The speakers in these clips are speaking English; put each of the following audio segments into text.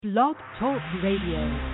Blog Talk Radio.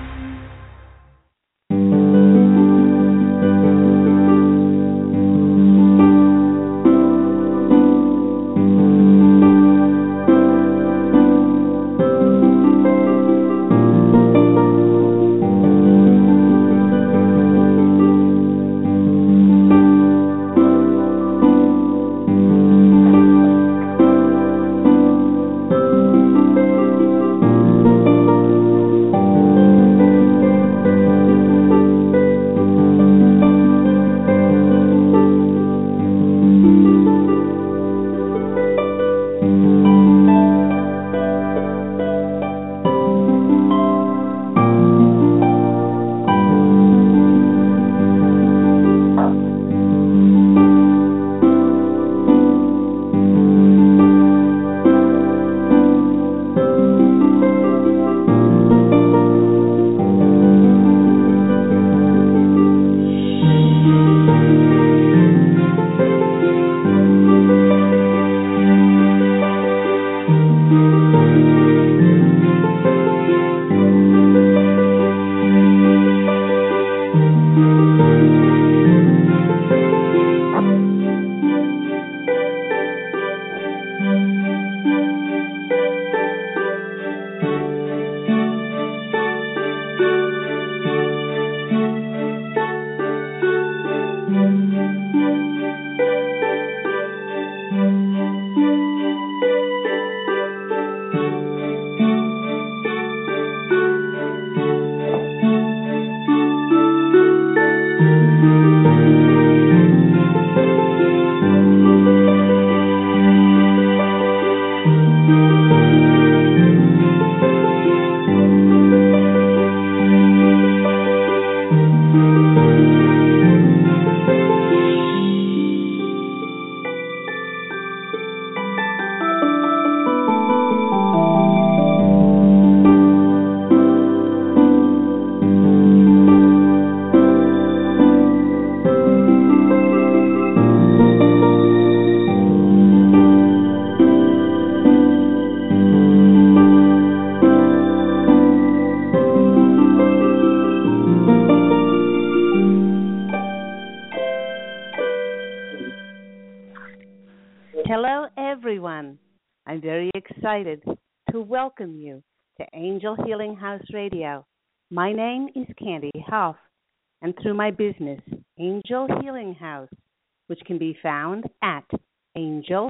Hello, everyone. I'm very excited to welcome you to Angel Healing House Radio. My name is Candy Huff, and through my business, Angel Healing House, which can be found at Angel,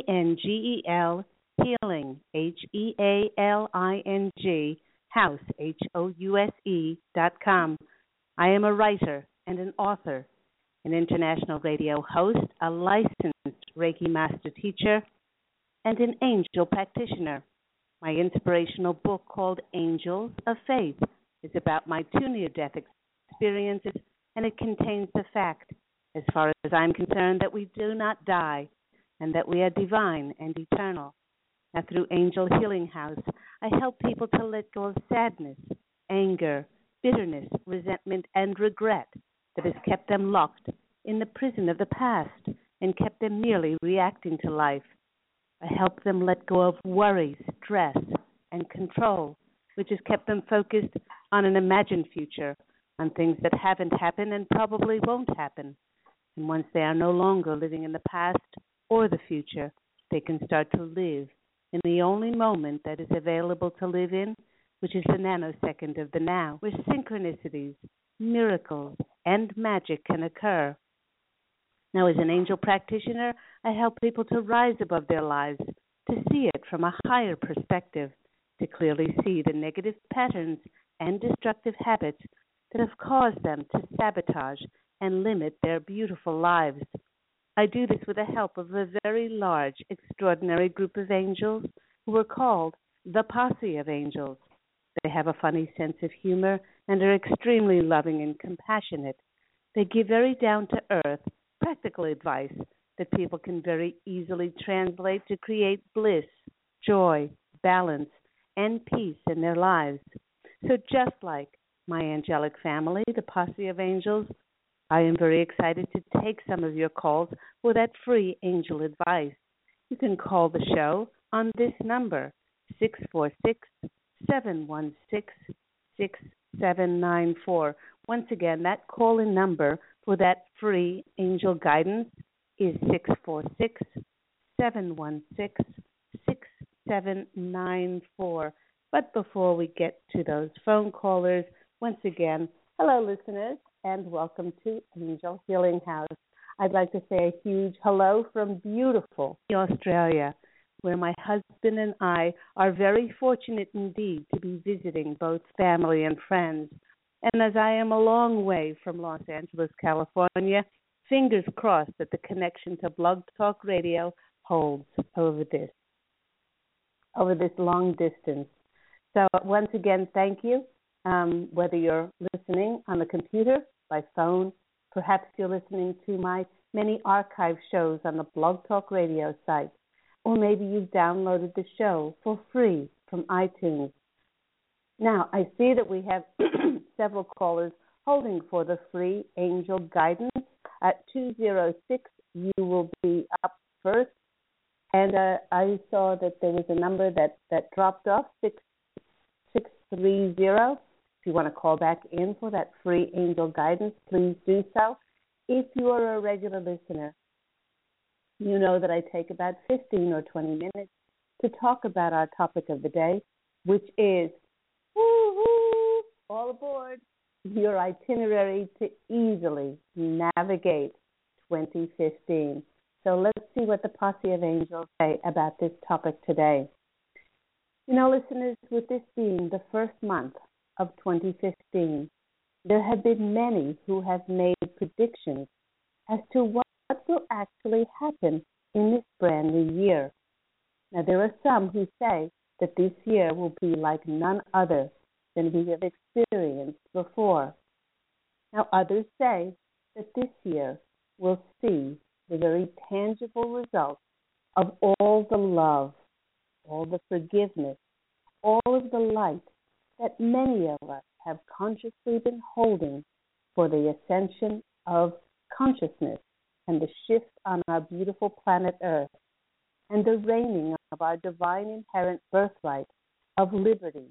A-N-G-E-L, Healing, H-E-A-L-I-N-G, House, House.com. I am a writer and an author, an international radio host, a licensed Reiki master teacher, and an angel practitioner. My inspirational book called Angels of Faith is about my two near-death experiences, and it contains the fact, as far as I'm concerned, that we do not die and that we are divine and eternal. Now, through Angel Healing House, I help people to let go of sadness, anger, bitterness, resentment, and regret that has kept them locked in the prison of the past and kept them merely reacting to life. I help them let go of worry, stress, and control, which has kept them focused on an imagined future, on things that haven't happened and probably won't happen. And once they are no longer living in the past or the future, they can start to live in the only moment that is available to live in, which is the nanosecond of the now, where synchronicities, miracles, and magic can occur. Now, as an angel practitioner, I help people to rise above their lives, to see it from a higher perspective, to clearly see the negative patterns and destructive habits that have caused them to sabotage and limit their beautiful lives. I do this with the help of a very large, extraordinary group of angels who are called the Posse of Angels. They have a funny sense of humor and are extremely loving and compassionate. They give very down-to-earth, practical advice that people can very easily translate to create bliss, joy, balance, and peace in their lives. So just like my angelic family, the Posse of Angels, I am very excited to take some of your calls for that free angel advice. You can call the show on this number, 646 716-6794. Once again, that call-in number for that free angel guidance is 646-716-6794. But before we get to those phone callers, once again, hello, listeners, and welcome to Angel Healing House. I'd like to say a huge hello from beautiful Australia, where my husband and I are very fortunate indeed to be visiting both family and friends. And as I am a long way from Los Angeles, California, fingers crossed that the connection to Blog Talk Radio holds over this long distance. So once again, thank you. Whether you're listening on the computer, by phone, perhaps you're listening to my many archive shows on the Blog Talk Radio site, or maybe you've downloaded the show for free from iTunes. Now, I see that we have several callers holding for the free angel guidance. At 206, you will be up first. And I saw that there was a number that dropped off, 6630. If you want to call back in for that free angel guidance, please do so. If you are a regular listener, you know that I take about 15 or 20 minutes to talk about our topic of the day, which is, woo-hoo, all aboard, your itinerary to easily navigate 2015. So let's see what the Posse of Angels say about this topic today. You know, listeners, with this being the first month of 2015, there have been many who have made predictions as to what will actually happen in this brand new year. Now, there are some who say that this year will be like none other than we have experienced before. Now, others say that this year will see the very tangible results of all the love, all the forgiveness, all of the light that many of us have consciously been holding for the ascension of consciousness and the shift on our beautiful planet Earth and the reigning of our divine inherent birthright of liberty.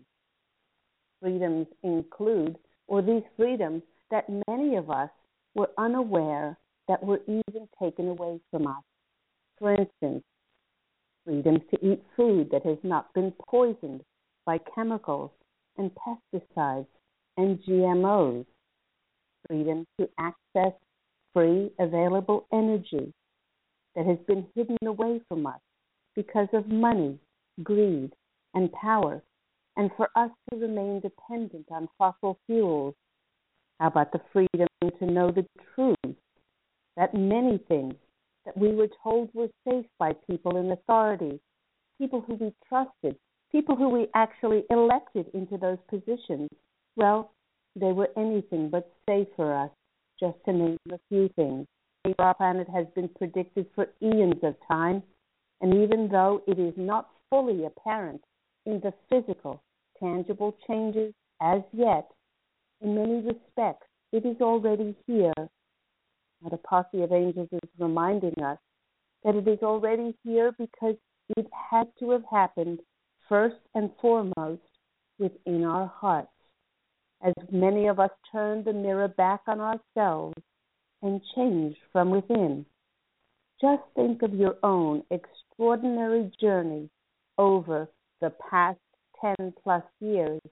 Freedoms include, or these freedoms that many of us were unaware that were even taken away from us. For instance, freedoms to eat food that has not been poisoned by chemicals and pesticides and GMOs. Freedom to access free, available energy that has been hidden away from us because of money, greed, and power, and for us to remain dependent on fossil fuels. How about the freedom to know the truth, that many things that we were told were safe by people in authority, people who we trusted, people who we actually elected into those positions, well, they were anything but safe for us, just to name a few things. Our planet has been predicted for eons of time, and even though it is not fully apparent in the physical, tangible changes as yet, in many respects, it is already here. Now, the Posse of Angels is reminding us that it is already here because it had to have happened first and foremost within our hearts. As many of us turn the mirror back on ourselves and change from within. Just think of your own extraordinary journey over the past 10 plus years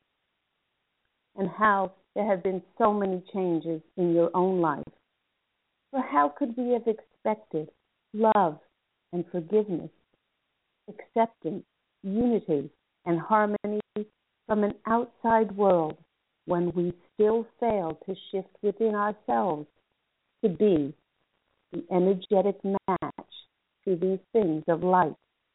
and how there have been so many changes in your own life. For how could we have expected love and forgiveness, acceptance, unity, and harmony from an outside world when we still fail to shift within ourselves to be the energetic match to these things of light?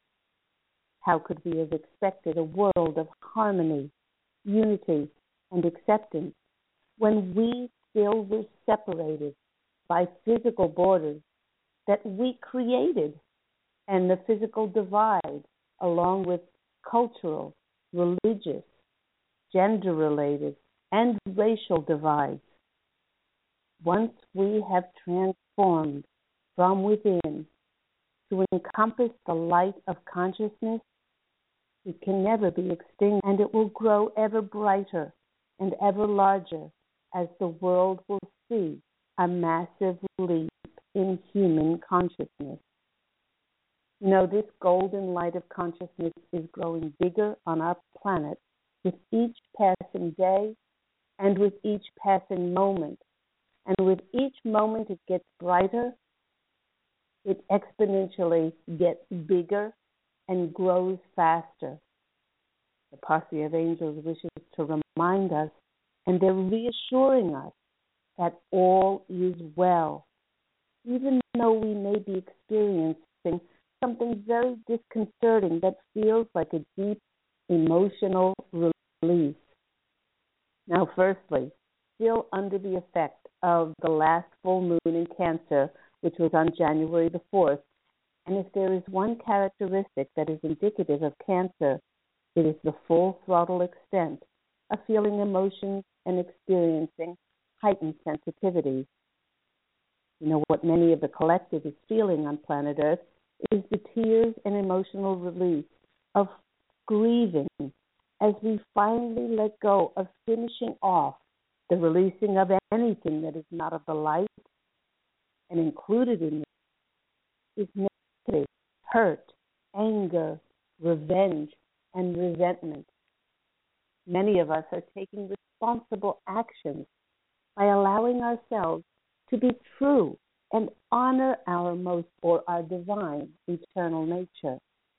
How could we have expected a world of harmony, unity, and acceptance when we still were separated by physical borders that we created, and the physical divide along with cultural, religious, gender-related, and racial divides? Once we have transformed from within to encompass the light of consciousness, It can never be extinct, and it will grow ever brighter and ever larger as the world will see a massive leap in human consciousness. You know, this golden light of consciousness is growing bigger on our planet with each passing day and with each passing moment. And with each moment it gets brighter, it exponentially gets bigger and grows faster. The posse of angels wishes to remind us, and they're reassuring us that all is well, even though we may be experiencing something very disconcerting that feels like a deep emotional release. Now, firstly, still under the effect of the last full moon in Cancer, which was on January the 4th, and if there is one characteristic that is indicative of Cancer, it is the full throttle extent of feeling emotions and experiencing heightened sensitivity. You know, what many of the collective is feeling on planet Earth is the tears and emotional release of grieving as we finally let go of finishing off the releasing of anything that is not of the light, and included in this is negative, hurt, anger, revenge, and resentment. Many of us are taking responsible actions by allowing ourselves to be true and honor our most or our divine eternal nature.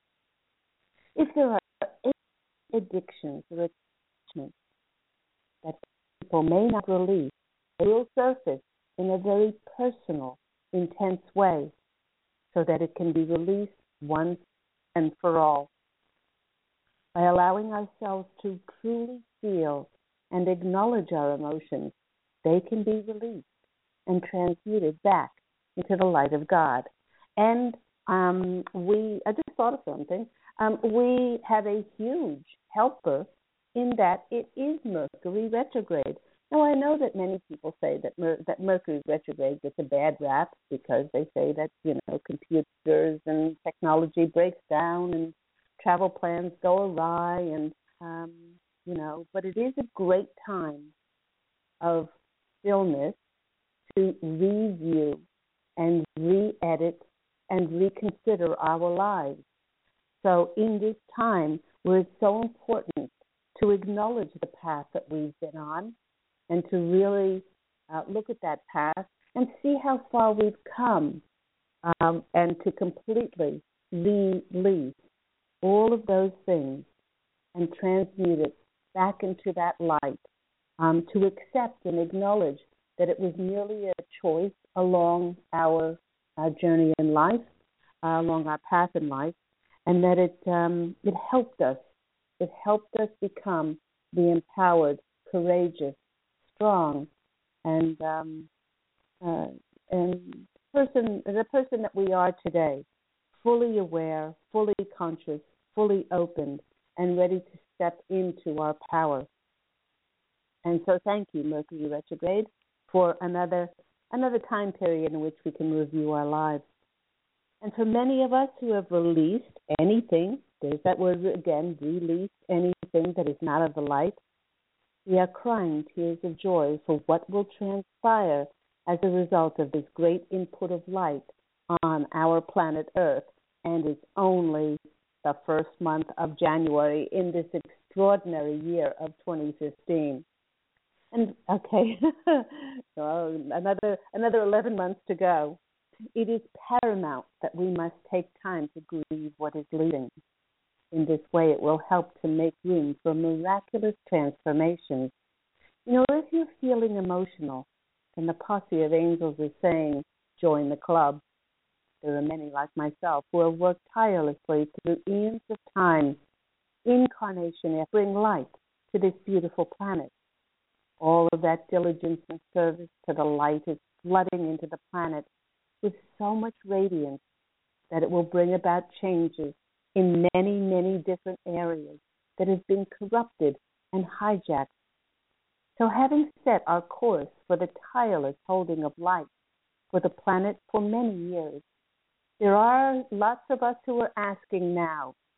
If there are any addictions or attachments that people may not release, they will surface in a very personal, intense way so that it can be released once and for all. By allowing ourselves to truly feel and acknowledge our emotions, they can be released and transmuted back into the light of God. And I just thought of something. We have a huge helper in that it is Mercury retrograde. Now, I know that many people say that Mercury retrograde gets a bad rap because they say that, computers and technology breaks down and travel plans go awry and, but it is a great time of stillness to review and re-edit and reconsider our lives. So in this time where it's so important to acknowledge the path that we've been on and to really look at that path and see how far we've come, and to completely release all of those things and transmute it back into that light, to accept and acknowledge that it was merely a choice along our journey in life, along our path in life, and that it helped us. It helped us become the empowered, courageous, strong, and the person that we are today, fully aware, fully conscious, fully open, and ready to step into our power. And so thank you, Mercury retrograde, for another time period in which we can review our lives. And for many of us who have released anything, there's that word again, release anything that is not of the light, we are crying tears of joy for what will transpire as a result of this great input of light on our planet Earth. And it's only the first month of January in this extraordinary year of 2015. And okay, so another 11 months to go. It is paramount that we must take time to grieve what is leaving. In this way, it will help to make room for miraculous transformations. If you're feeling emotional, then the posse of angels is saying, join the club. There are many like myself who have worked tirelessly through eons of time, incarnation, and bring light to this beautiful planet. All of that diligence and service to the light is flooding into the planet with so much radiance that it will bring about changes in many, many different areas that have been corrupted and hijacked. So having set our course for the tireless holding of light for the planet for many years, there are lots of us who are asking now,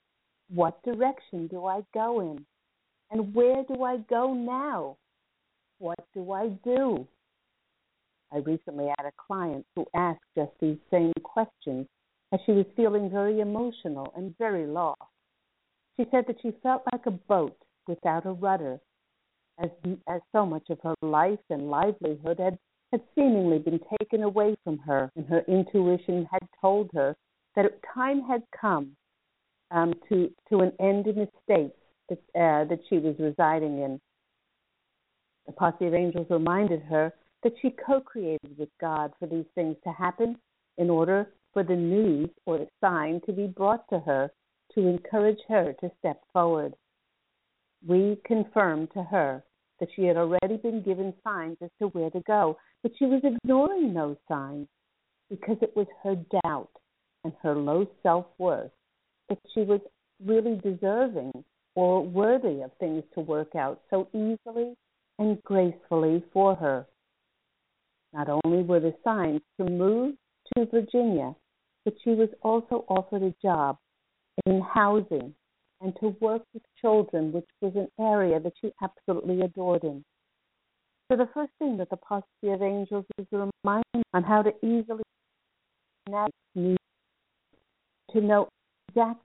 What direction do I go in? And where do I go now? What do I do? I recently had a client who asked just these same questions as she was feeling very emotional and very lost. She said that she felt like a boat without a rudder, as so much of her life and livelihood had seemingly been taken away from her, and her intuition had told her that time had come to an end in the state that she was residing in. The posse of angels reminded her that she co-created with God for these things to happen in order for the news or the sign to be brought to her to encourage her to step forward. We confirmed to her that she had already been given signs as to where to go, but she was ignoring those signs because it was her doubt and her low self-worth that she was really deserving or worthy of things to work out so easily and gracefully for her. Not only were the signs to move to Virginia, but she was also offered a job in housing and to work with children, which was an area that she absolutely adored in. So the first thing that the posse of angels is a reminder on how to easily navigate, to know exactly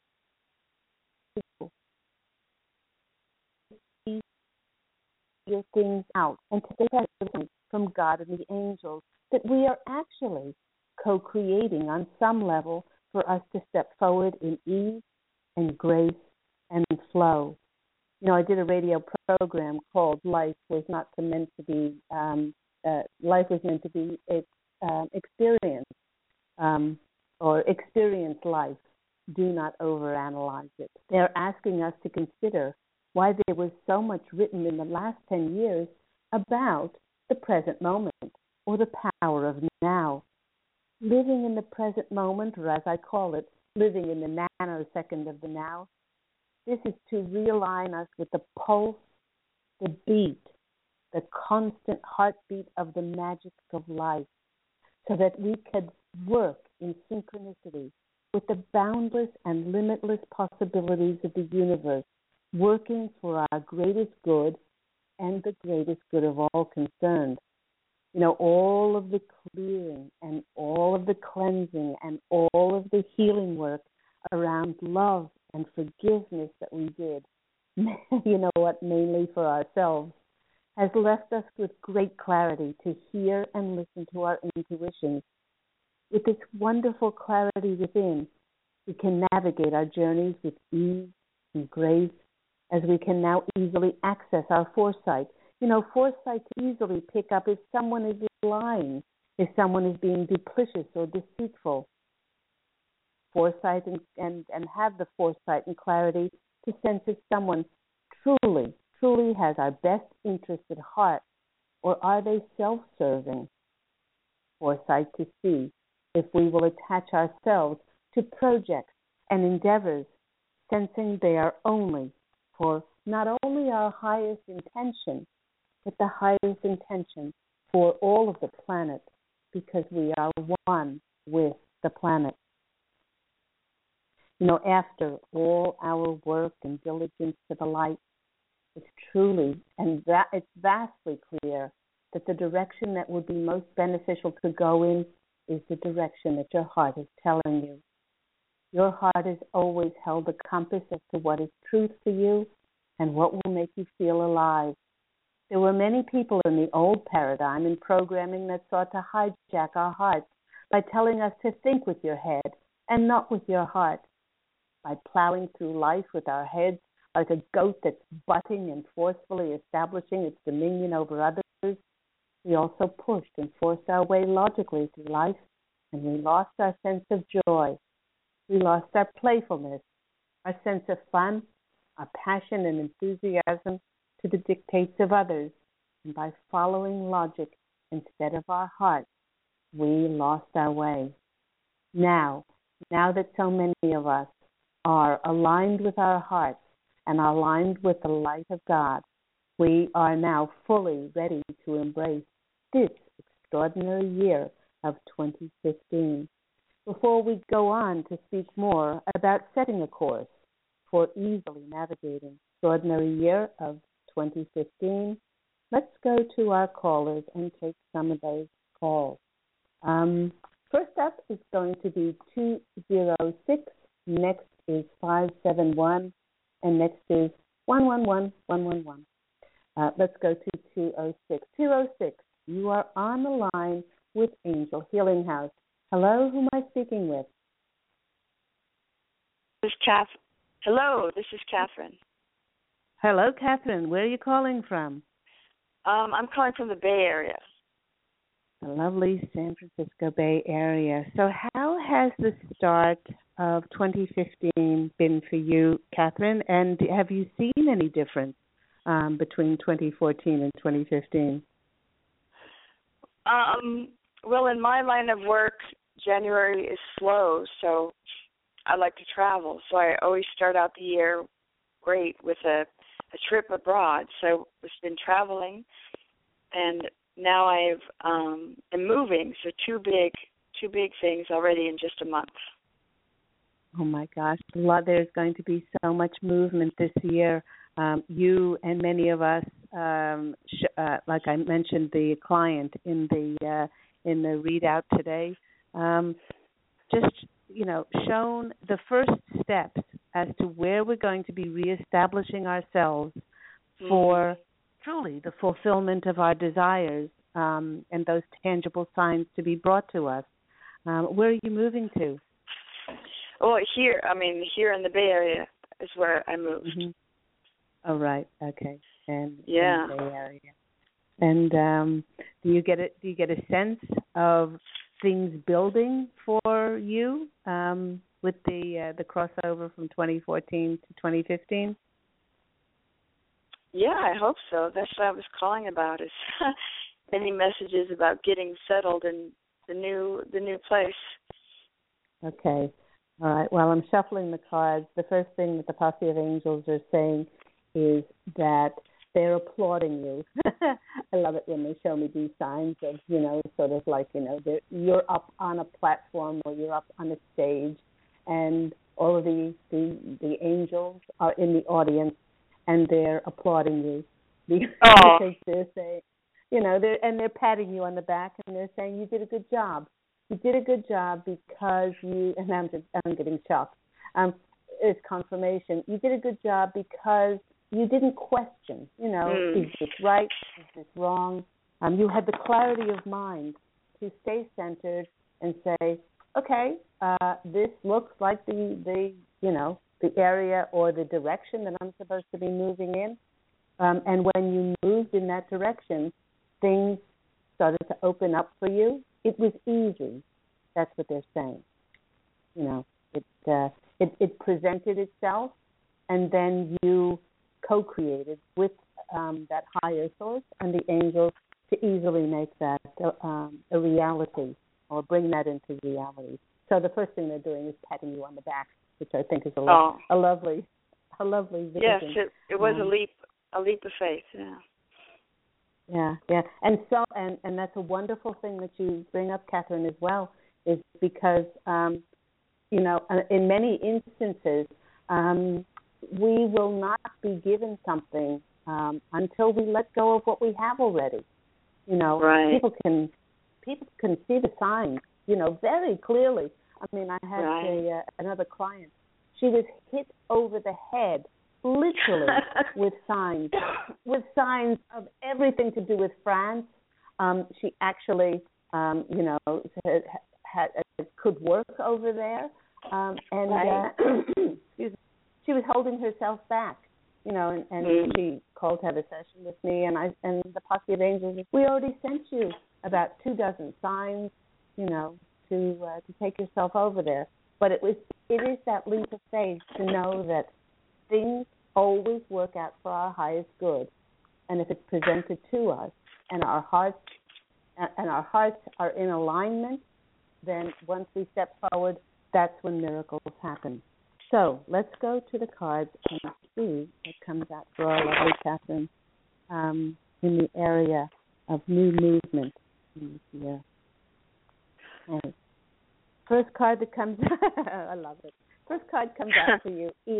your things out and to take everything from God and the angels, that we are actually co-creating on some level for us to step forward in ease and grace and flow. You know, I did a radio program called Life Was Not Meant to Be Life Was Meant to Be Experienced, or Experience Life. Do not overanalyze it. They're asking us to consider why there was so much written in the last 10 years about the present moment or the power of now. Living in the present moment, or as I call it, living in the nanosecond of the now. This is to realign us with the pulse, the beat, the constant heartbeat of the magic of life, so that we could work in synchronicity with the boundless and limitless possibilities of the universe, working for our greatest good and the greatest good of all concerned. You know, all of the clearing and all of the cleansing and all of the healing work around love and forgiveness that we did, you know what, mainly for ourselves, has left us with great clarity to hear and listen to our intuitions. With this wonderful clarity within, we can navigate our journeys with ease and grace, as we can now easily access our foresight. You know, foresight to easily pick up if someone is lying, if someone is being duplicitous or deceitful. Foresight and have the foresight and clarity to sense if someone truly has our best interest at heart, or are they self-serving? Foresight to see if we will attach ourselves to projects and endeavors, sensing they are only for not only our highest intention, but the highest intention for all of the planet, because we are one with the planet. You know, after all our work and diligence to the light, it's truly, and that it's vastly clear that the direction that would be most beneficial to go in is the direction that your heart is telling you. Your heart has always held the compass as to what is truth for you and what will make you feel alive. There were many people in the old paradigm in programming that sought to hijack our hearts by telling us to think with your head and not with your heart. By plowing through life with our heads like a goat that's butting and forcefully establishing its dominion over others, we also pushed and forced our way logically through life, and we lost our sense of joy. We lost our playfulness, our sense of fun, our passion and enthusiasm to the dictates of others, and by following logic instead of our heart, we lost our way. Now that so many of us are aligned with our hearts and are aligned with the light of God, we are now fully ready to embrace this extraordinary year of 2015. Before we go on to speak more about setting a course, for easily navigating extraordinary year of 2015. Let's go to our callers and take some of those calls. First up is going to be 206. Next is 571. And next is 111111. Let's go to 206. 206, you are on the line with Angel Healing House. Hello, who am I speaking with? Hello, this is Catherine. Hello, Catherine. Where are you calling from? I'm calling from the Bay Area. The lovely San Francisco Bay Area. So how has the start of 2015 been for you, Catherine? And have you seen any difference between 2014 and 2015? Well, in my line of work, January is slow, so I like to travel. So I always start out the year great with a trip abroad. So I've been traveling, and now I'm moving. So two big things already in just a month. Oh my gosh, there's going to be so much movement this year. You and many of us, like I mentioned, the client in the readout today, just shown the first steps as to where we're going to be reestablishing ourselves for truly the fulfillment of our desires and those tangible signs to be brought to us. Where are you moving to? Oh, here in the Bay Area is where I moved. Mm-hmm. Oh, right. Okay. And yeah. In the Bay Area. And do you get a sense of things building for you with the crossover from 2014 to 2015? Yeah, I hope so. That's what I was calling about. Is many messages about getting settled in the new place. Okay. All right. Well, I'm shuffling the cards. The first thing that the Posse of Angels are saying is that they're applauding you. I love it when they show me these signs of, sort of like, you're up on a platform or you're up on a stage, and all of the angels are in the audience, and they're applauding you because they're saying, they're patting you on the back, and they're saying you did a good job. You did a good job because you, and I'm getting shocked. It's confirmation. You did a good job because you didn't question, is this right? Is this wrong? You had the clarity of mind to stay centered and say, okay, this looks like the area or the direction that I'm supposed to be moving in. And when you moved in that direction, things started to open up for you. It was easy. That's what they're saying. It presented itself, and then you co-created with that higher source and the angels to easily make that a reality or bring that into reality. So the first thing they're doing is patting you on the back, which I think is a lovely vision. Yes, it was a leap of faith. Yeah. Yeah. And so and that's a wonderful thing that you bring up, Catherine, as well, is because in many instances we will not be given something until we let go of what we have already. Right. People can see the signs, very clearly. I mean, I had another client. She was hit over the head, literally, with signs of everything to do with France. She actually, could work over there, she was holding herself back, and she called to have a session with me, and the Posse of Angels. We already sent you about 24 signs, to take yourself over there. But it is that leap of faith to know that things always work out for our highest good, and if it's presented to us, and our hearts are in alignment, then once we step forward, that's when miracles happen. So let's go to the cards and see what comes out for our lovely Catherine in the area of new movement in this year. Okay. First card that comes I love it. First card comes out for you is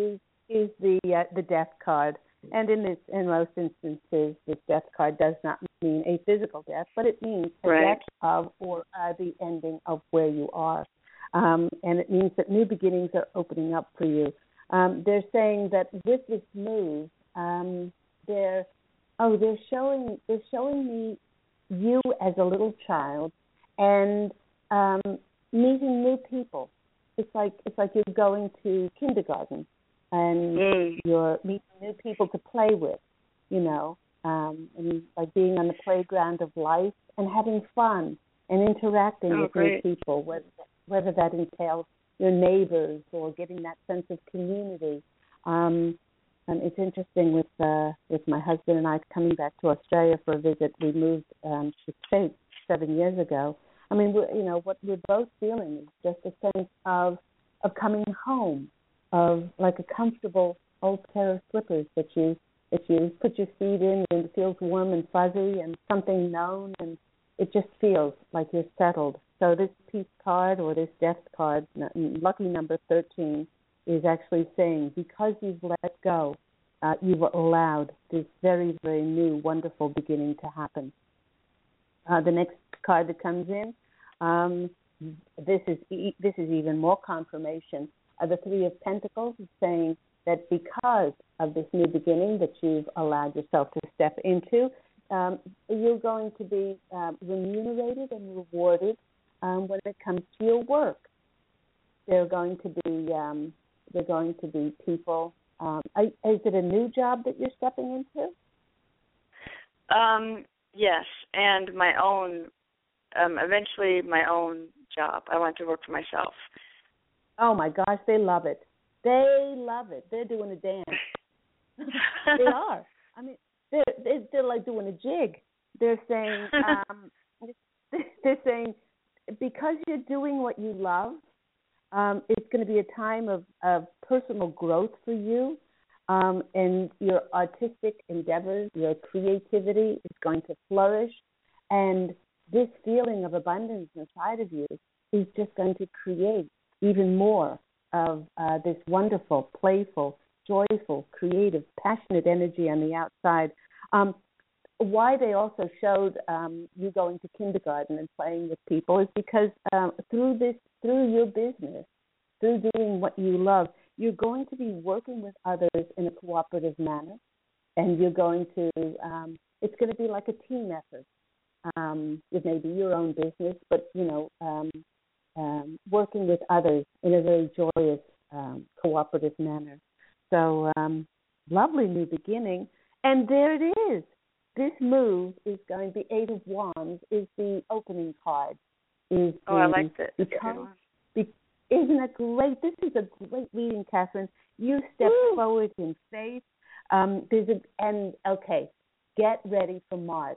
is the death card, and in most instances, this death card does not mean a physical death, but it means a death of or the ending of where you are, and it means that new beginnings are opening up for you. They're saying that with this move, they're showing me you as a little child and meeting new people. It's like you're going to kindergarten and you're meeting new people to play with, and like being on the playground of life and having fun and interacting with new people, whether that entails your neighbors or getting that sense of community. And it's interesting with my husband and I coming back to Australia for a visit. We moved to the States 7 years ago. I mean, what we're both feeling is just a sense of coming home, of like a comfortable old pair of slippers that you put your feet in and it feels warm and fuzzy and something known, and it just feels like you're settled. So this peace card or this death card, lucky number 13, is actually saying because you've let go, you've allowed this very, very new, wonderful beginning to happen. The next card that comes in, this is even more confirmation. The Three of Pentacles is saying that because of this new beginning that you've allowed yourself to step into, you're going to be remunerated and rewarded when it comes to your work. They're going to be people. Is it a new job that you're stepping into? Yes, and my own. Eventually, my own job. I want to work for myself. Oh my gosh, they love it. They love it. They're doing a dance. They are. I mean, they're like doing a jig. They're saying because you're doing what you love, it's going to be a time of personal growth for you, and your artistic endeavors, your creativity is going to flourish, and this feeling of abundance inside of you is just going to create even more of this wonderful, playful, joyful, creative, passionate energy on the outside. Why they also showed you going to kindergarten and playing with people is because through your business, through doing what you love, you're going to be working with others in a cooperative manner, and you're going to, it's going to be like a team effort. It may be your own business, but, working with others in a very joyous, cooperative manner. So, lovely new beginning. And there it is. This move is going to be Eight of Wands is the opening card. I like that. Isn't that great? This is a great reading, Catherine. You step forward in faith. Get ready for March.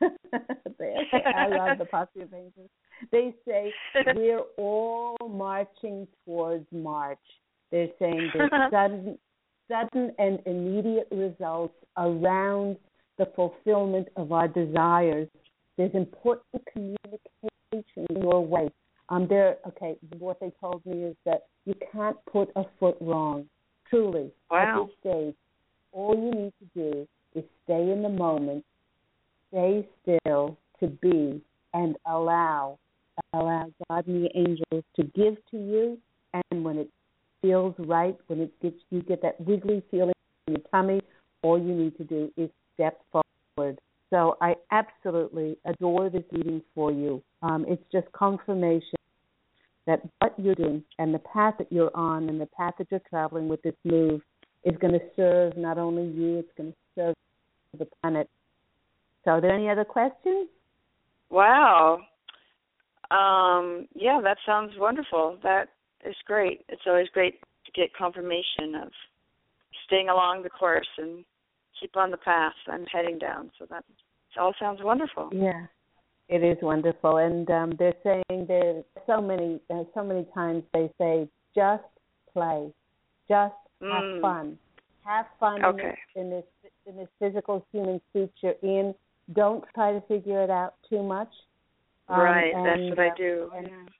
I love the positive angels. They say we're all marching towards March. They're saying there's sudden and immediate results around the fulfillment of our desires. There's important communication your way. What they told me is that you can't put a foot wrong. Truly, at this stage, all you need to do is stay in the moment, stay still to be, and allow God and the angels to give to you. And when it feels right, when you get that wiggly feeling in your tummy, all you need to do is step forward. So I absolutely adore this reading for you. It's just confirmation that what you're doing and the path that you're on and the path that you're traveling with this move is going to serve not only you, it's going to serve the planet. So are there any other questions? Wow. Yeah, that sounds wonderful. That is great. It's always great to get confirmation of staying along the course and keep on the path I'm heading down. So that all sounds wonderful. Yeah, it is wonderful. And they're saying there's so many times they say, just play, just have fun. Have fun in this physical human suit you're in. Don't try to figure it out too much. Right, that's what I do.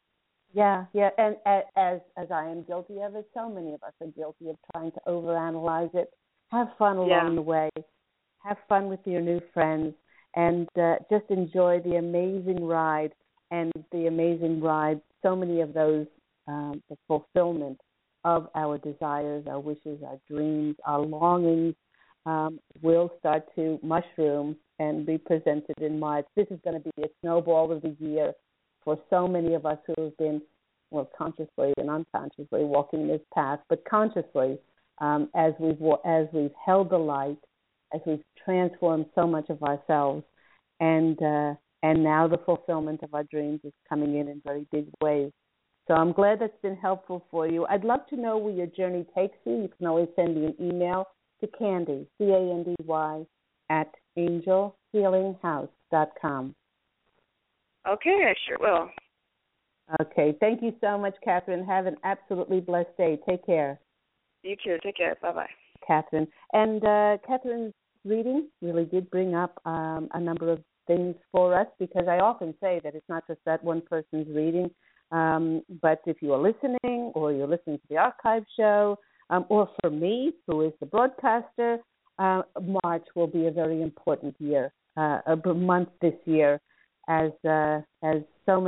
yeah, and as I am guilty of it, so many of us are guilty of trying to overanalyze it. Have fun Yeah. along the way. Have fun with your new friends, and just enjoy the amazing ride and the amazing ride. So many of those, the fulfillment of our desires, our wishes, our dreams, our longings, will start to mushroom and be presented in March. This is going to be a snowball of the year for so many of us who have been, well, consciously and unconsciously walking this path, but consciously, as we've held the light, as we've transformed so much of ourselves, and now the fulfillment of our dreams is coming in very big ways. So I'm glad that's been helpful for you. I'd love to know where your journey takes you. You can always send me an email to Candy, CANDY, at angelhealinghouse.com. Okay, I sure will. Okay, thank you so much, Catherine. Have an absolutely blessed day. Take care. You too. Take care. Bye-bye. Catherine. And Catherine's reading really did bring up a number of things for us, because I often say that it's not just that one person's reading, but if you are listening or you're listening to the archive show, or for me, who is the broadcaster, March will be a very important year, a month this year, as so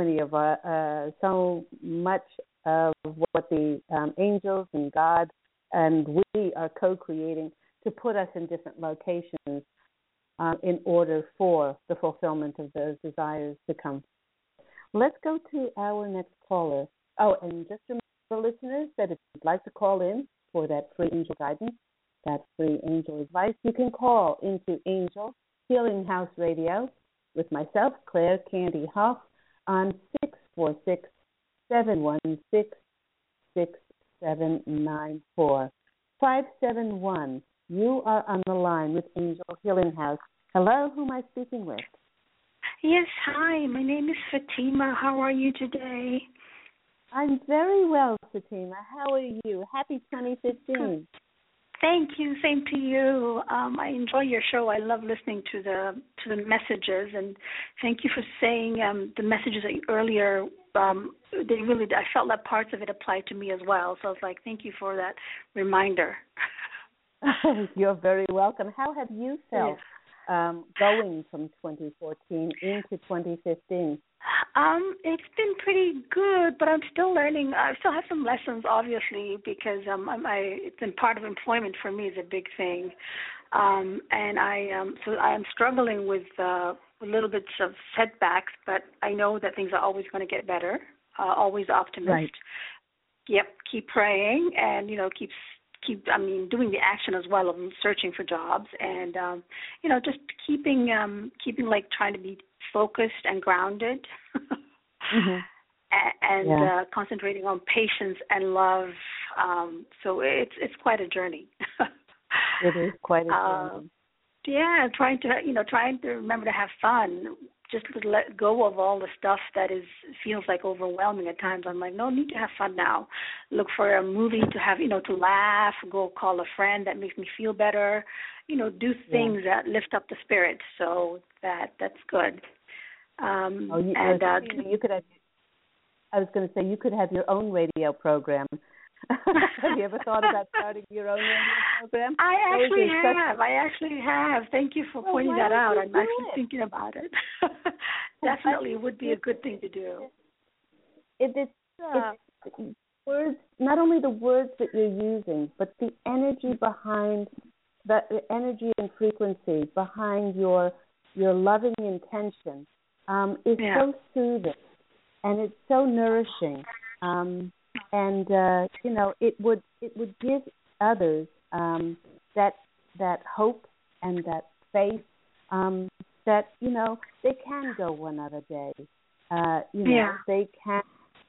much of what the angels and God and we are co-creating to put us in different locations in order for the fulfillment of those desires to come. Let's go to our next caller. Oh, and just remember, listeners, that if you'd like to call in for that free angel guidance, that free angel advice, you can call into Angel Healing House Radio with myself, Claire Candy Huff, on 646-716-6794. 571. You are on the line with Angel Healing House. Hello, who am I speaking with? Yes, hi. My name is Fatima. How are you today? I'm very well, Fatima. How are you? Happy 2015. Thank you. Same to you. I enjoy your show. I love listening to the messages, and thank you for saying the messages earlier. They really, I felt that parts of it applied to me as well. So I was like, thank you for that reminder. You're very welcome. How have you felt going from 2014 into 2015? It's been pretty good, but I'm still learning. I still have some lessons, obviously, because it's been part of employment for me is a big thing, and so I am struggling with little bits of setbacks, but I know that things are always going to get better. Always optimist. Right. Yep. Keep praying, and keep doing the action as well of searching for jobs, and just keeping like trying to be focused and grounded, and concentrating on patience and love. So it's quite a journey. It is quite a journey. Yeah, trying to remember to have fun. Just to let go of all the stuff that feels like overwhelming at times. I'm like, no, I need to have fun now. Look for a movie to have, to laugh, go call a friend that makes me feel better, do things that lift up the spirit. So that's good. You could have, I was going to say, you could have your own radio program. Have you ever thought about starting your own radio program? I actually have. Thank you for pointing that out. I'm actually thinking about it. Definitely would be a good thing to do. It's words, not only the words that you're using, but the energy behind, the energy and frequency behind your loving intention is so soothing, and it's so nourishing. And it would give others that hope and that faith that they can go one other day. They can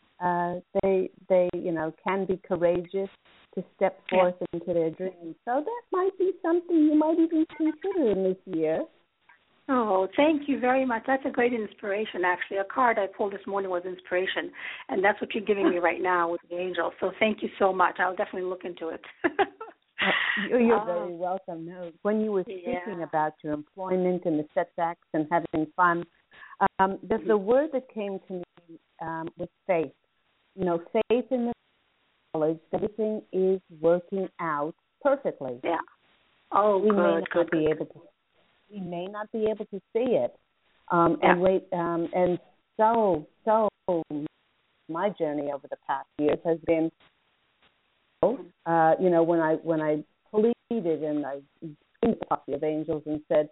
can be courageous to step forth into their dreams. So that might be something you might even consider in this year. Oh, thank you very much. That's a great inspiration, actually. A card I pulled this morning was inspiration, and that's what you're giving me right now with the angel. So thank you so much. I'll definitely look into it. You're very welcome. No, when you were speaking about your employment and the setbacks and having fun, the word that came to me was faith. faith in the knowledge that everything is working out perfectly. Yeah. Oh, we may not good. be able to. We may not be able to see it, and so my journey over the past years has been, when I pleaded and I seen the copy of angels and said,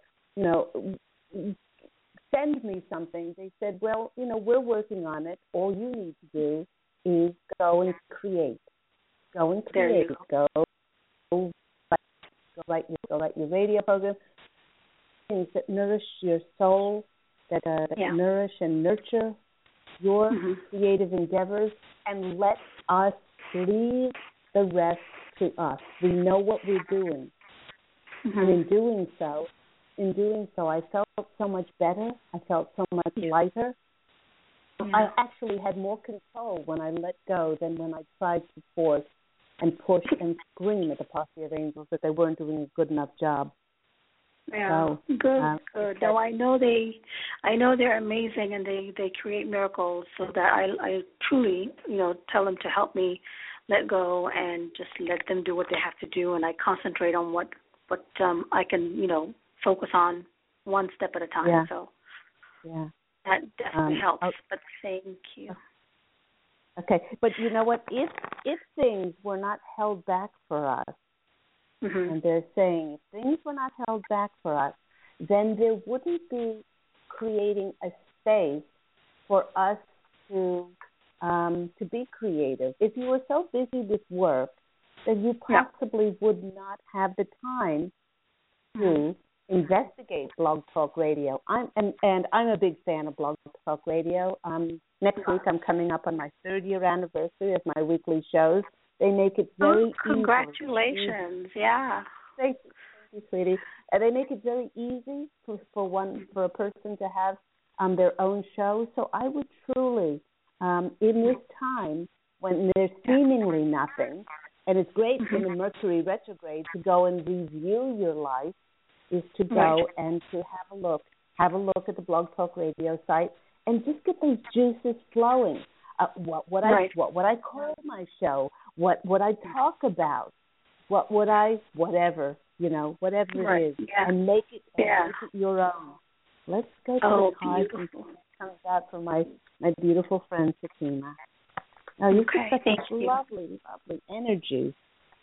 send me something. They said, well, we're working on it. All you need to do is go and create. Go and create. Go write your radio program. Things that nourish your soul, that nourish and nurture your creative endeavors, and let us leave the rest to us. We know what we're doing. And in doing so, I felt so much better. I felt so much lighter. Yeah. I actually had more control when I let go than when I tried to force and push and scream at the posse of angels that they weren't doing a good enough job. Yeah, so, good. No, I know they're amazing, and they create miracles. So that I truly, tell them to help me let go and just let them do what they have to do, and I concentrate on what I can, focus on one step at a time. Yeah. So yeah, that definitely helps. But thank you. Okay, but you know what? If things were not held back for us, and they're saying if things were not held back for us, then there wouldn't be creating a space for us to be creative. If you were so busy with work, then you possibly would not have the time to investigate Blog Talk Radio. I'm a big fan of Blog Talk Radio. Next week I'm coming up on my 3rd-year anniversary of my weekly shows. They make it very easy. Congratulations! Yeah. Thank you, sweetie. They make it very easy for a person to have their own show. So I would truly, in this time when there's seemingly nothing, and it's great in the Mercury retrograde to go and review your life, is to go and to have a look at the Blog Talk Radio site and just get those juices flowing. What I call my show, what I talk about, whatever it is, and make it your own. Let's go to the card that comes out from my beautiful friend Fatima. You've got such lovely energy.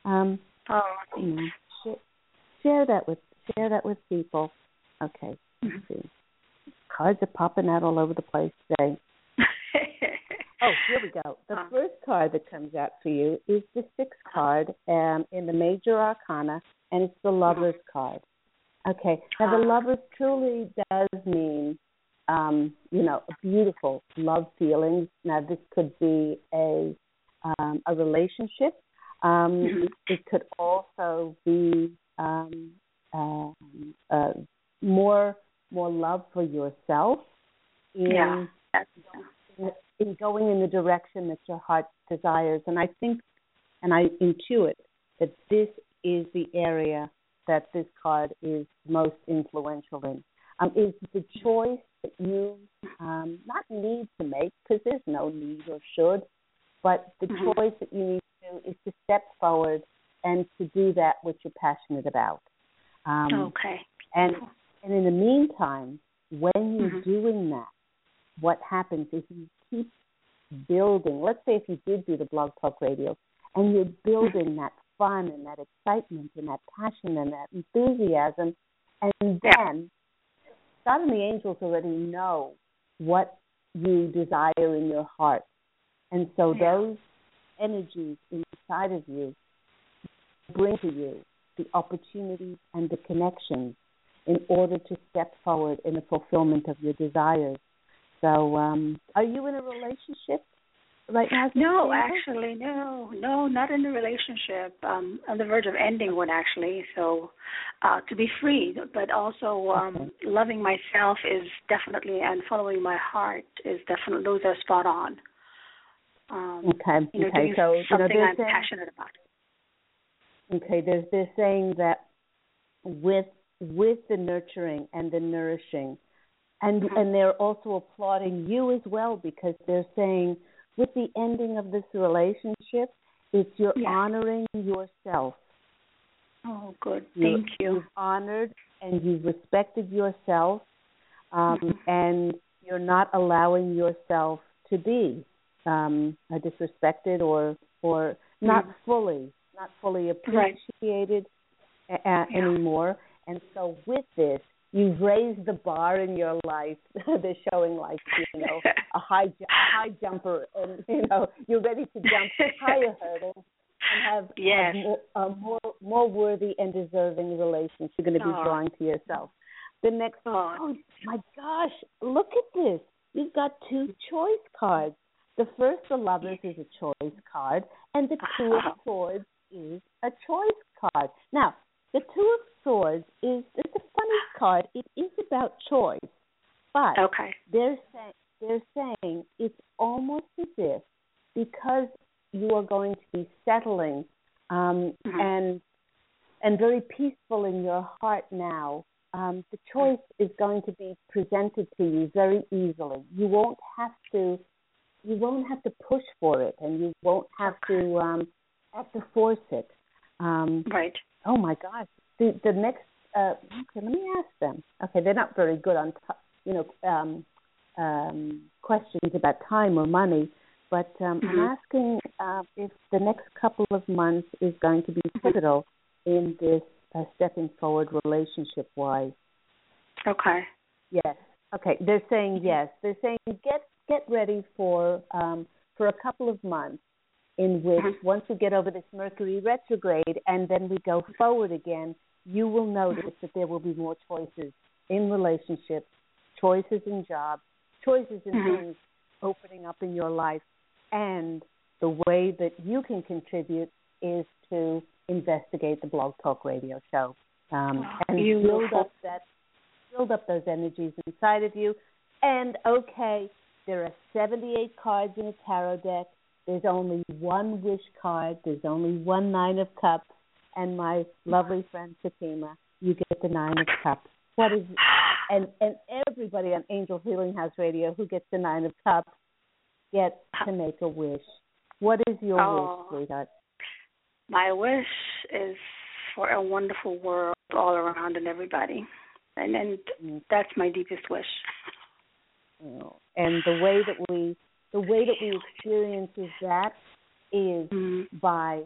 Share that with people. Okay. Let's see. Cards are popping out all over the place today. Oh, here we go. The first card that comes out for you is the 6th card in the Major Arcana, and it's the Lover's card. Okay. Now, the Lover's truly does mean, beautiful love feelings. Now, this could be a relationship. It could also be more love for yourself in going in the direction that your heart desires. And I think, and I intuit that this is the area that this card is most influential in. Is the choice that you not need to make, because there's no need or should, but the choice that you need to do is to step forward and to do that which you're passionate about. And in the meantime, when you're doing that, what happens is you keep building. Let's say if you did do the Blog Talk Radio, and you're building that fun and that excitement and that passion and that enthusiasm, and then God and the angels already know what you desire in your heart. And so those energies inside of you bring to you the opportunities and the connections in order to step forward in the fulfillment of your desires. So are you in a relationship right now? No, actually, no, not in a relationship. On the verge of ending one, actually. So to be free, but also loving myself is definitely, and following my heart is definitely, those are spot on. Doing something I'm passionate about. Okay, they're saying that with the nurturing and the nourishing, and they're also applauding you as well, because they're saying with the ending of this relationship, it's you're honoring yourself. Oh, good. Thank you. You've honored and you've respected yourself, and you're not allowing yourself to be disrespected or not fully appreciated anymore. And so with this, you've raised the bar in your life. They're showing like, a high jumper, and, you're ready to jump higher hurdles and have a more worthy and deserving relationship you're going to be drawing to yourself. The next, oh my gosh, look at this. You've got 2 choice cards. The first, the Lovers, is a choice card, and the Two of Swords is a choice card. Now, the Two of Swords it's a funny card. It is about choice, but they're saying it's almost as if, because you are going to be settling and very peaceful in your heart now, the choice is going to be presented to you very easily. You won't have to push for it, and you won't have to force it. Right. Oh my gosh. The next. Let me ask them. Okay, they're not very good on questions about time or money, but I'm asking if the next couple of months is going to be pivotal in this stepping forward relationship-wise. Okay. Yes. Okay. They're saying yes. They're saying get ready for a couple of months in which once we get over this Mercury retrograde and then we go forward again, you will notice that there will be more choices in relationships, choices in jobs, choices in things opening up in your life. And the way that you can contribute is to investigate the Blog Talk Radio show and build up those energies inside of you. And, there are 78 cards in a tarot deck. There's only one wish card. There's only one 9 of Cups. And my lovely friend Fatima, you get the 9 of Cups. What is and everybody on Angel Healing House Radio who gets the 9 of Cups gets to make a wish. What is your wish, sweetheart? My wish is for a wonderful world all around and everybody. And that's my deepest wish. And the way that we experience that is by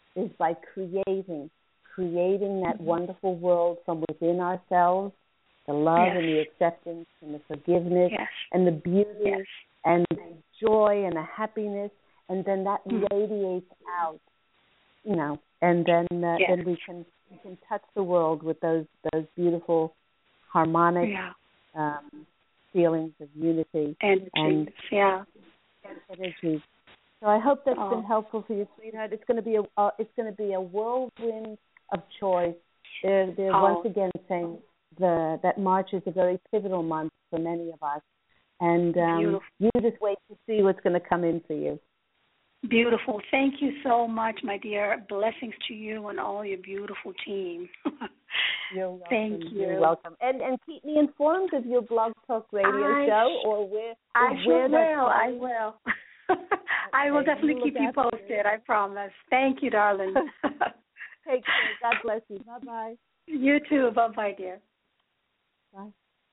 creating that wonderful world from within ourselves, the love and the acceptance and the forgiveness and the beauty and the joy and the happiness, and then that radiates out, and then we can touch the world with those beautiful harmonic feelings of unity and energy. So I hope that's been helpful for you, sweetheart. It's going to be a whirlwind of choice. They're once again saying that March is a very pivotal month for many of us, and you just wait to see what's going to come in for you. Beautiful. Thank you so much, my dear. Blessings to you and all your beautiful team. You're welcome. Thank you. You're welcome. And keep me informed of your Blog Talk Radio show or where. I will. I will definitely keep you posted. I promise. Thank you, darling. Take care. God bless you. Bye-bye. You too. Bye-bye, dear. Bye.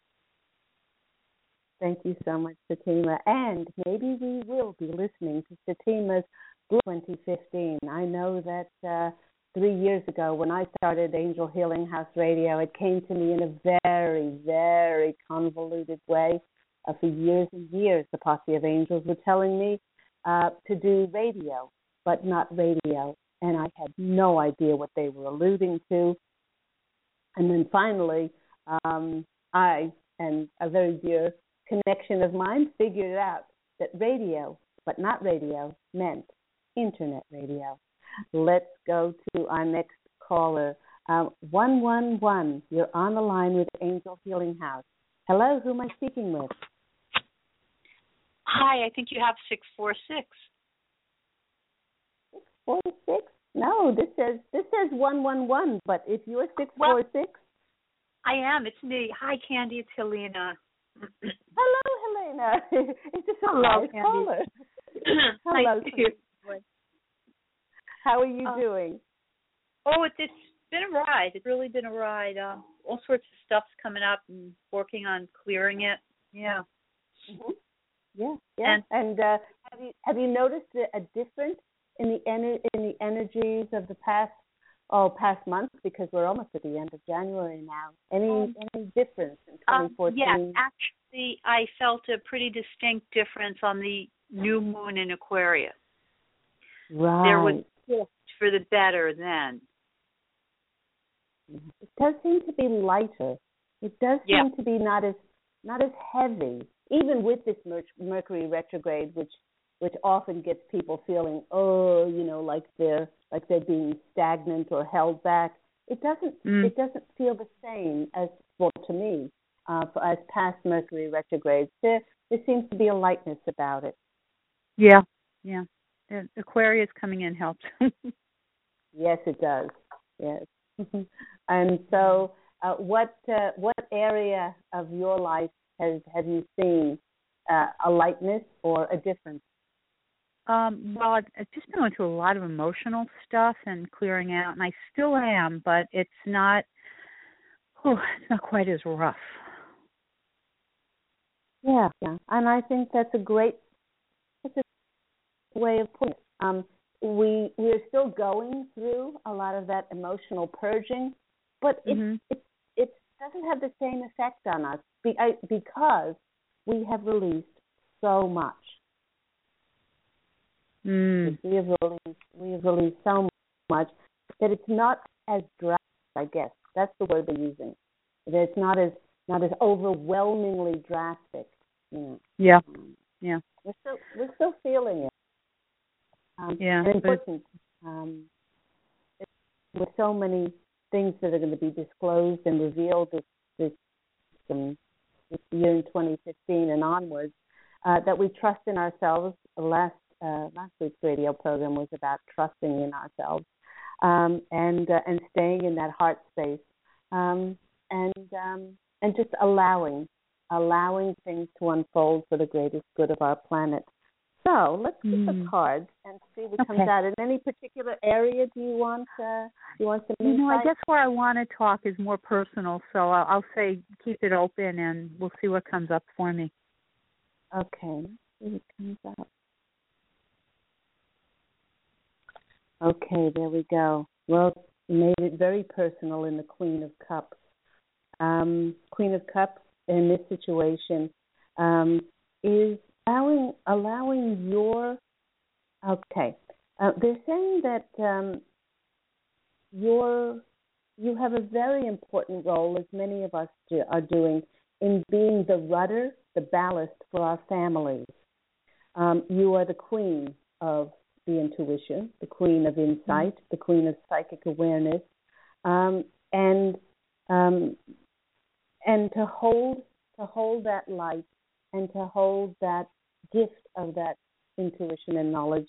Thank you so much, Fatima. And maybe we will be listening to Fatima's Blue 2015. I know that 3 years ago when I started Angel Healing House Radio, it came to me in a very, very convoluted way. For years and years, the Posse of Angels were telling me to do radio, but not radio. And I had no idea what they were alluding to. And then finally, I and a very dear connection of mine figured out that radio, but not radio, meant internet radio. Let's go to our next caller. 111, you're on the line with Angel Healing House. Hello, who am I speaking with? Hi, I think you have 646. 646? No, this says 111. But if you're 646, I am. It's me. Hi, Candy. It's Helena. Hello, Helena. It's a surprise caller. Hello. Hi. How are you doing? Oh, it's been a ride. It's really been a ride. All sorts of stuff's coming up and working on clearing it. Yeah. Mm-hmm. Yeah. And have you noticed a difference in the energies of the past month, because we're almost at the end of January now? Any difference in 2014? Yeah, actually, I felt a pretty distinct difference on the new moon in Aquarius. Right. There was a shift for the better then. It does seem to be lighter. It does seem to be not as heavy, even with this Mercury retrograde, which often gets people feeling, like they're being stagnant or held back. It doesn't feel the same as, to me, as past Mercury retrogrades. There seems to be a lightness about it. Yeah. The Aquarius coming in helps. Yes, it does. Yes. And so, what area of your life have you seen a lightness or a difference? Well, I've just been going through a lot of emotional stuff and clearing out, and I still am, but it's not quite as rough. Yeah, and I think that's a great way of putting it. We're still going through a lot of that emotional purging, but it doesn't have the same effect on us because we have released so much. We have released so much that it's not as drastic. I guess that's the word we're using. That it's not as overwhelmingly drastic. Yeah. We're still feeling it. And important. With so many things that are going to be disclosed and revealed this year in 2015 and onwards, that we trust in ourselves. Last week's radio program was about trusting in ourselves, and staying in that heart space, and just allowing things to unfold for the greatest good of our planet. So let's get the cards and see what comes out. In any particular area, do you want some insight? I guess where I want to talk is more personal, so I'll say keep it open, and we'll see what comes up for me. Okay, let's see what comes up. Okay, there we go. Well, you made it very personal in the Queen of Cups. Queen of Cups in this situation is allowing your. Okay, they're saying that you have a very important role, as many of us are doing, in being the rudder, the ballast for our families. You are the queen of the intuition, the queen of insight, the queen of psychic awareness, and to hold that light and to hold that gift of that intuition and knowledge,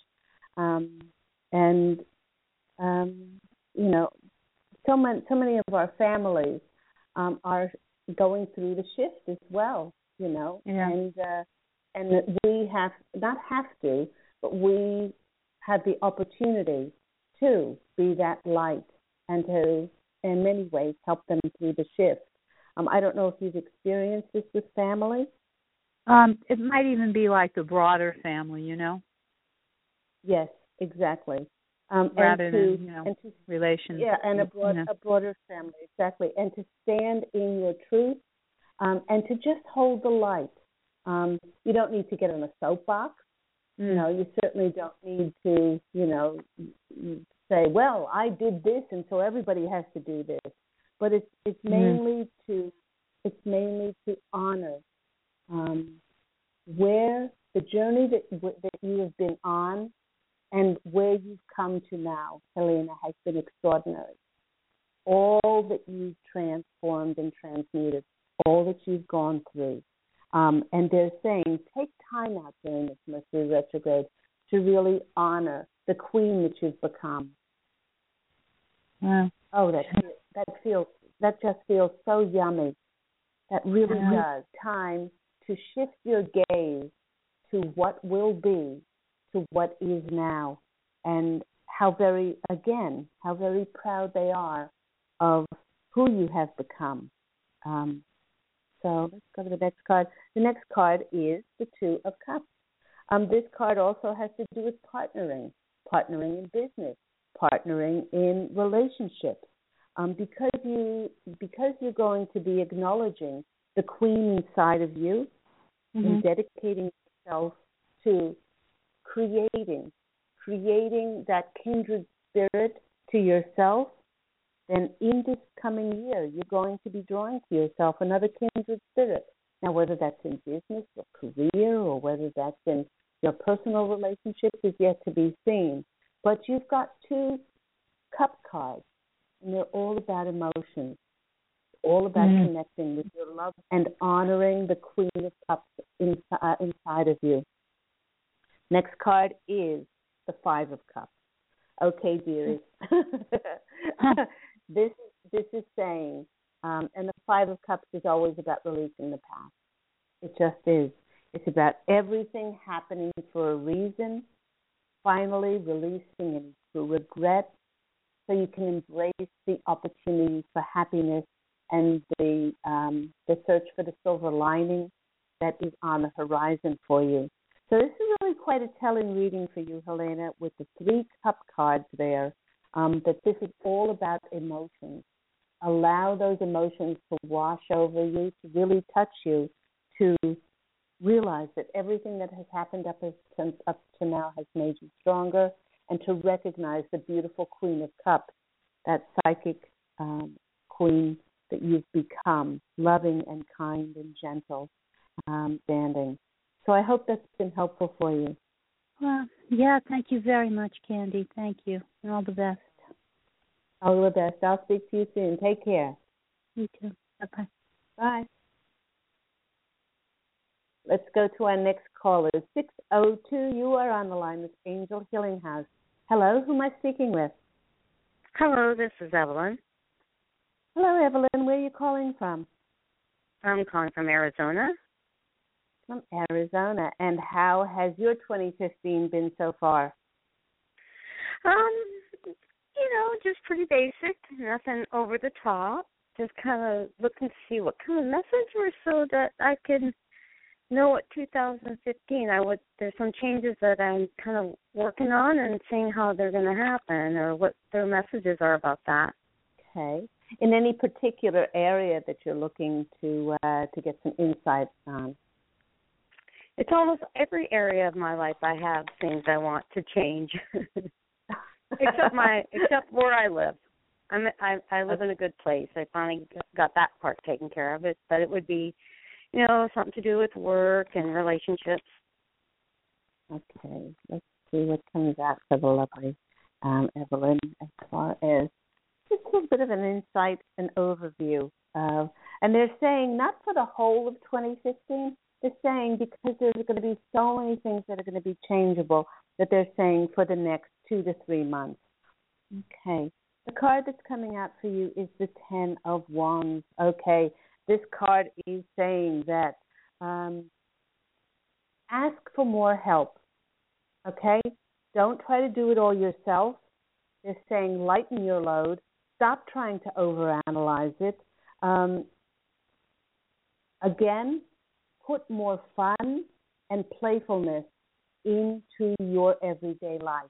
so many of our families are going through the shift as well, and we but we have the opportunity to be that light and to, in many ways, help them through the shift. I don't know if you've experienced this with family. It might even be like the broader family, Yes, exactly. Rather than relations. Yeah, and a broader family, exactly. And to stand in your truth, and to just hold the light. You don't need to get on a soapbox. You certainly don't need to, say, well, I did this, and so everybody has to do this. But it's mainly to honor where the journey that you have been on and where you've come to now, Helena, has been extraordinary. All that you've transformed and transmuted, all that you've gone through. And they're saying, take time out during this Mercury retrograde to really honor the queen that you've become. Yeah. Oh, that just feels so yummy. That really does. Time to shift your gaze to what will be, to what is now, and how very proud they are of who you have become. So let's go to the next card. The next card is the Two of Cups. This card also has to do with partnering in business, partnering in relationships. Because you're going to be acknowledging the queen inside of you, and dedicating yourself to creating that kindred spirit to yourself, then in this coming year, you're going to be drawing to yourself another kindred spirit. Now, whether that's in business or career, or whether that's in your personal relationships, is yet to be seen. But you've got two cup cards, and they're all about emotions, all about connecting with your love and honoring the Queen of Cups inside of you. Next card is the Five of Cups. Okay, dearies. This is saying, and the Five of Cups is always about releasing the past. It just is. It's about everything happening for a reason, finally releasing any regret, so you can embrace the opportunity for happiness and the search for the silver lining that is on the horizon for you. So this is really quite a telling reading for you, Helena, with the 3 cup cards there, that this is all about emotions. Allow those emotions to wash over you, to really touch you, to realize that everything that has happened up to now has made you stronger, and to recognize the beautiful Queen of Cups, that psychic queen that you've become, loving and kind and gentle, standing. So I hope that's been helpful for you. Well, yeah, thank you very much, Candy. Thank you, and all the best. All the best. I'll speak to you soon. Take care. You too. Bye-bye. Bye. Let's go to our next caller, 602. You are on the line with Angel Healing House. Hello, who am I speaking with? Hello, this is Evelyn. Hello, Evelyn. Where are you calling from? I'm calling from Arizona. From Arizona. And how has your 2015 been so far? Just pretty basic, nothing over the top. Just kind of looking to see what kind of message or so that I can know what 2015. There's some changes that I'm kind of working on and seeing how they're going to happen or what their messages are about that. Okay. In any particular area that you're looking to get some insight on? It's almost every area of my life I have things I want to change, except where I live. I live in a good place. I finally got that part taken care of. But it would be, something to do with work and relationships. Okay, let's see what comes out for the lovely Evelyn as far as just a little bit of an insight, an overview of, and they're saying not for the whole of 2015. They're saying because there's going to be so many things that are going to be changeable that they're saying for the next 2 to 3 months. Okay. The card that's coming out for you is the 10 of Wands. Okay. This card is saying that ask for more help. Okay? Don't try to do it all yourself. They're saying lighten your load. Stop trying to overanalyze it. Again, put more fun and playfulness into your everyday life.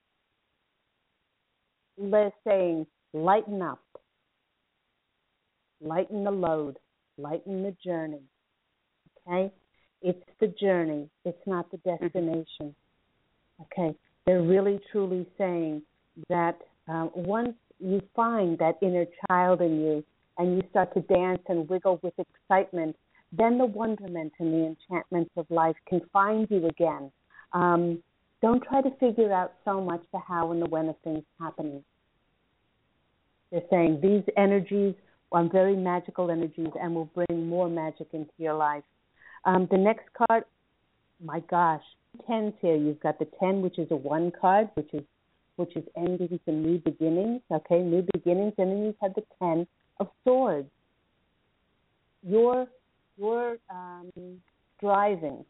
They're saying lighten up, lighten the load, lighten the journey. Okay? It's the journey. It's not the destination. Okay? They're really, truly saying that once you find that inner child in you and you start to dance and wiggle with excitement, then the wonderment and the enchantments of life can find you again. Don't try to figure out so much the how and the when of things happening. They're saying these energies are very magical energies and will bring more magic into your life. The next card, my gosh, 10s here. You've got the 10, which is a 1 card, which is endings and new beginnings. Okay, new beginnings, and then you've had the 10 of Swords. You're striving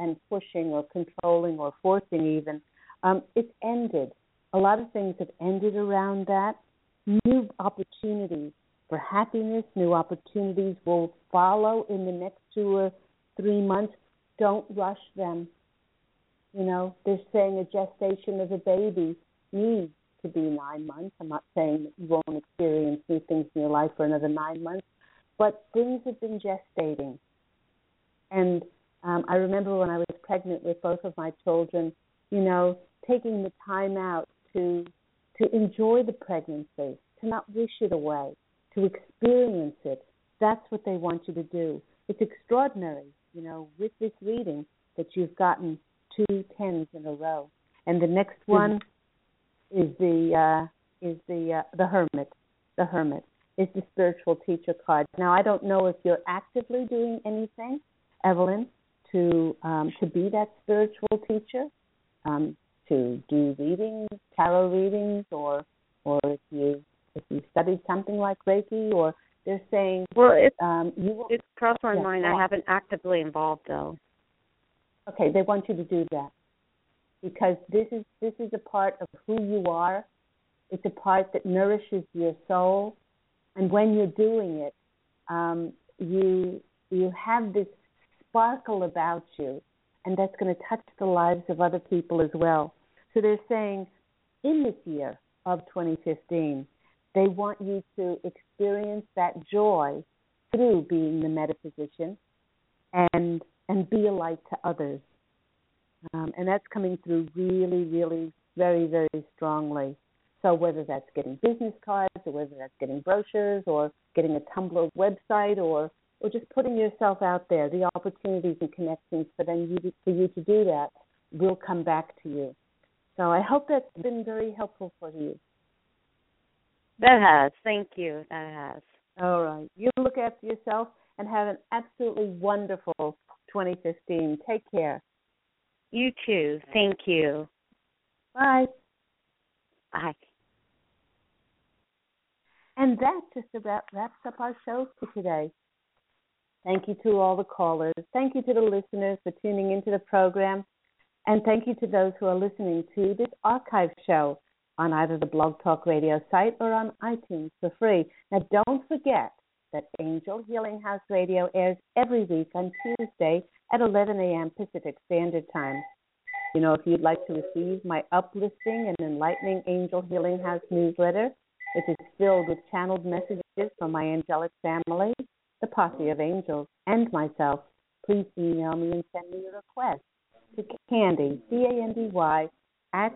and pushing or controlling or forcing even, it's ended. A lot of things have ended around that. New opportunities for happiness, new opportunities will follow in the next 2 or 3 months. Don't rush them. You know, they're saying a gestation of a baby needs to be 9 months. I'm not saying that you won't experience new things in your life for another 9 months, but things have been gestating. And I remember when I was pregnant with both of my children, you know, taking the time out to enjoy the pregnancy, to not wish it away, to experience it. That's what they want you to do. It's extraordinary, you know, with this reading that you've gotten 2 10s in a row, and the next one is the Hermit. The Hermit is the spiritual teacher card. Now, I don't know if you're actively doing anything, Evelyn, to be that spiritual teacher, to do readings, tarot readings, or if you studied something like Reiki, or they're saying, well, it's crossed my mind. I haven't actively involved though. Okay, they want you to do that because this is a part of who you are. It's a part that nourishes your soul, and when you're doing it, you have this sparkle about you, and that's going to touch the lives of other people as well. So they're saying, in this year of 2015, they want you to experience that joy through being the metaphysician and be a light to others. And that's coming through really, really, very, very strongly. So whether that's getting business cards or whether that's getting brochures or getting a Tumblr website or just putting yourself out there, the opportunities and connections for you to do that will come back to you. So I hope that's been very helpful for you. That has. Thank you. That has. All right. You look after yourself and have an absolutely wonderful 2015. Take care. You too. Thank you. Bye. Bye. And that just about wraps up our show for today. Thank you to all the callers. Thank you to the listeners for tuning into the program. And thank you to those who are listening to this archive show on either the Blog Talk Radio site or on iTunes for free. Now, don't forget that Angel Healing House Radio airs every week on Tuesday at 11 a.m. Pacific Standard Time. You know, if you'd like to receive my uplifting and enlightening Angel Healing House newsletter, which is filled with channeled messages from my angelic family, the Posse of Angels, and myself, please email me and send me a request to Candy, C-A-N-D-Y, at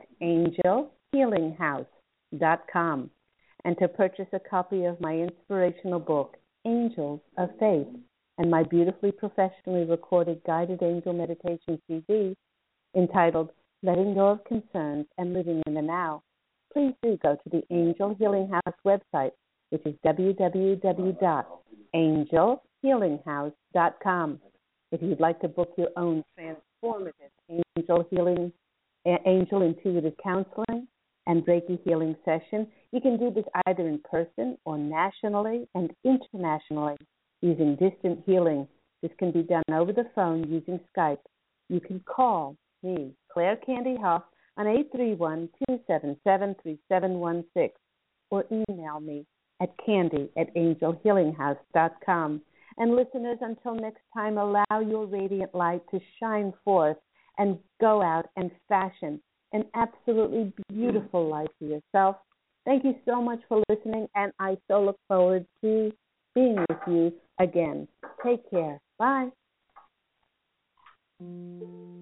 angelhealinghouse.com, and to purchase a copy of my inspirational book, Angels of Faith, and my beautifully professionally recorded guided angel meditation CD entitled Letting Go of Concerns and Living in the Now, please do go to the Angel Healing House website, which is www.angelhealinghouse.com. If you'd like to book your own transformative angel intuitive counseling and Reiki healing session, you can do this either in person or nationally and internationally using distant healing. This can be done over the phone using Skype. You can call me, Claire Candy Hough, on 831-277-3716 or email me at candy@angelhealinghouse.com. And listeners, until next time, allow your radiant light to shine forth and go out and fashion an absolutely beautiful life for yourself. Thank you so much for listening, and I so look forward to being with you again. Take care. Bye.